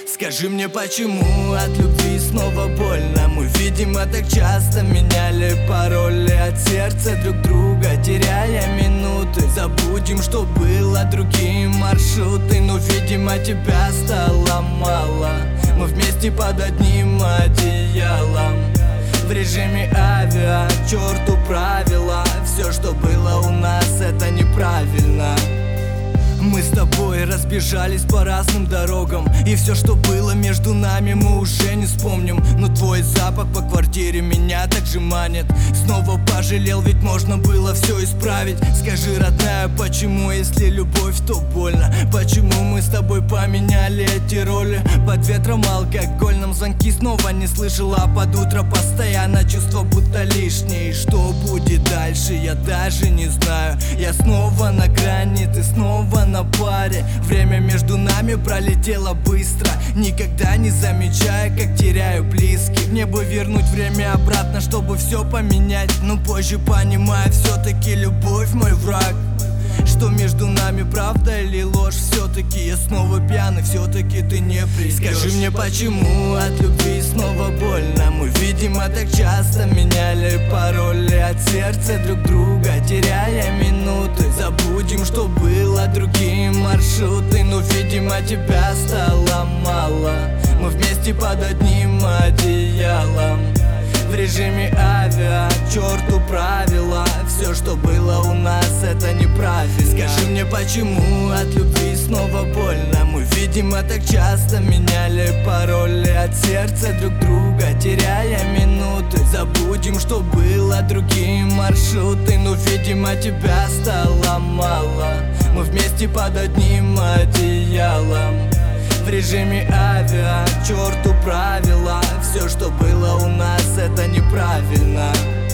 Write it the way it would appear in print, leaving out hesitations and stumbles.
Скажи мне, почему от любви снова больно? Мы, видимо, так часто меняли пароли от сердца друг друга, теряя минуты. Забудем, что было, другие маршруты. Но, видимо, тебя стало мало. Мы вместе под одним одеялом, в режиме авиа, к черту правила. Все, что было у нас, это неправильно. Мы с тобой разбежались по разным дорогам, и все, что было между нами, мы уже не вспомним. Но твой запах по квартире меня так же манит. Снова пожалел, ведь можно было все исправить. Скажи, родная, почему, если любовь, то больно? Почему мы с тобой поменяли эти роли? Под ветром алкогольным звонки снова не слышала, а под утро постоянно чувство будто лишнее. И что будет дальше, я даже не знаю. Я снова на грани, ты снова на паре. Время между нами пролетело быстро, никогда не замечая, как теряю близких. Мне бы вернуть время обратно, чтобы все поменять, но позже понимаю, все-таки любовь мой враг. Что между нами, правда или ложь? Все-таки я снова пьяный, все-таки ты не придешь. Скажи мне, почему от любви снова больно? Мы, видимо, так часто меняли пароли от сердца друг друга, теряя минуты. Забудем, что было, другие маршруты. Но, видимо, тебя стало мало. Мы вместе под одним одеялом, в режиме авиа, к черту правила. Все, что было у нас, это неправильно. Скажи мне, почему от любви снова больно? Мы, видимо, так часто меняли пароли от сердца друг друга, теряя минуты. Забудем, что было, другие маршруты. Но, видимо, тебя стало мало. Мы вместе под одним одеялом, в режиме авиа, к черту правила. Все, что было у нас, это неправильно.